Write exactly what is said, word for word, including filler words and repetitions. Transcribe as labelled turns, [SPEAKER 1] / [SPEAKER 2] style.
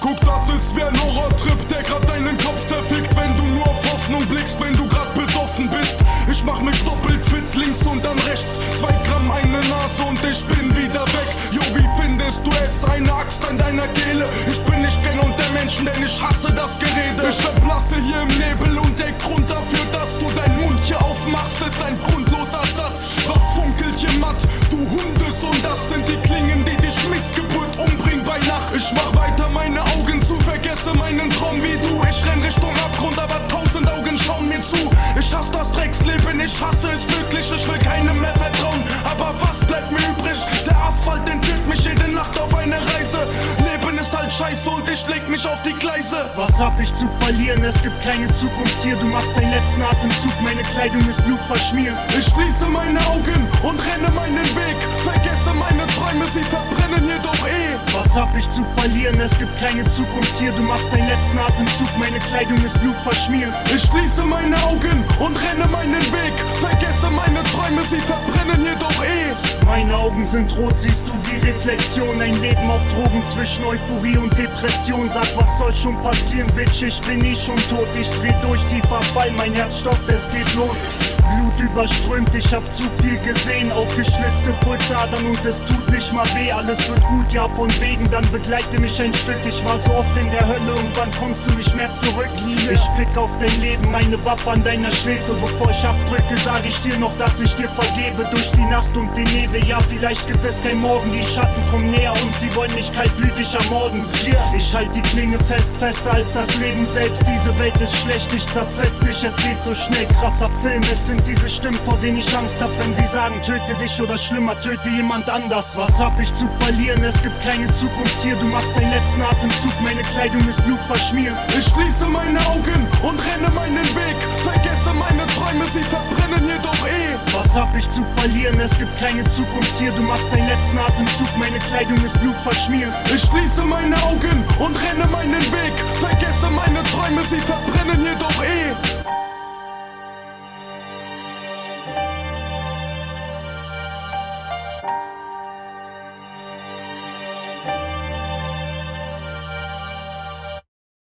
[SPEAKER 1] Guck, das ist wie ein Horrortrip, der grad deinen Kopf zerfickt, wenn du nur auf Hoffnung blickst, wenn du grad besoffen bist. Ich mach mich doppelt fit, links und dann rechts, zwei Gramm, eine Nase und ich bin wieder weg. Jo, wie findest du es? Eine Axt an deiner Kehle. Ich bin nicht gern unter Menschen, denn ich hasse das Gerede. Ich verblasse hier im Nebel und der Grund dafür, dass du deinen Mund hier aufmachst, ist ein grundloser Satz. Was funkelt hier matt? Du Hundesohn, das sind die Klingen, die dich Missgeburt umbringen bei Nacht. Ich mach weiter meine Augen zu, vergesse meinen Traum wie du. Ich renn Richtung Abgrund, aber tausend Augen schauen mir zu. Ich hasse das Drecksleben, ich hasse es wirklich. Ich will keinem mehr vertrauen, aber was bleibt mir übrig? Der Asphalt entführt mich jede Nacht auf eine Reise. Leben ist halt scheiße und ich leg mich auf die Gleise.
[SPEAKER 2] Was hab ich zu verlieren? Es gibt keine Zukunft hier. Du machst deinen letzten Atemzug, meine Kleidung ist blutverschmiert.
[SPEAKER 1] Ich schließe meine Augen und renne meinen Weg. Vergesse meine Träume, sie verbrennen hier doch eh.
[SPEAKER 2] Was hab ich zu verlieren? Es gibt keine Zukunft hier. Du machst deinen letzten Atemzug, meine Kleidung ist blutverschmiert.
[SPEAKER 1] Ich schließe meine Augen und renne meinen Weg. Vergesse meine Träume, sie verbrennen hier doch eh.
[SPEAKER 2] Meine Augen sind rot, siehst du die Reflexion? Ein Leben auf Drogen zwischen Euphorie und Depression. Sag, was soll schon passieren, Bitch, ich bin eh schon tot. Ich dreh durch die Verfall, mein Herz stockt, es geht los. Blut überströmt, ich hab zu viel gesehen. Aufgeschlitzte Pulsadern und es tut nicht mal weh. Alles wird gut, ja von wegen, dann begleite mich ein Stück. Ich war so oft in der Hölle und wann kommst du nicht mehr zurück? Ich fick auf dein Leben, meine Waffe an deiner Schläfe. Bevor ich abdrücke, sag ich dir noch, dass ich dir vergebe. Durch die Nacht und den Nebel, ja vielleicht gibt es kein Morgen. Die Schatten kommen näher und sie wollen mich kaltblütig ermorden. Ich halt die Klinge fest, fester als das Leben selbst. Diese Welt ist schlecht, ich zerfetz dich, es geht so schnell. Krasser Film, es sind diese Stimmen, vor denen ich Angst hab, wenn sie sagen, töte dich oder schlimmer, töte jemand anders. Was hab ich zu verlieren? Es gibt keine Zukunft hier. Du machst deinen letzten Atemzug, meine Kleidung ist blutverschmiert.
[SPEAKER 1] Ich schließe meine Augen und renne meinen Weg. Vergesse meine Träume, sie verbrennen hier doch eh.
[SPEAKER 2] Was hab ich zu verlieren? Es gibt keine Zukunft hier. Du machst deinen letzten Atemzug, meine Kleidung ist blutverschmiert.
[SPEAKER 1] Ich schließe meine Augen und renne meinen Weg. Vergesse meine Träume, sie verbrennen hier doch eh.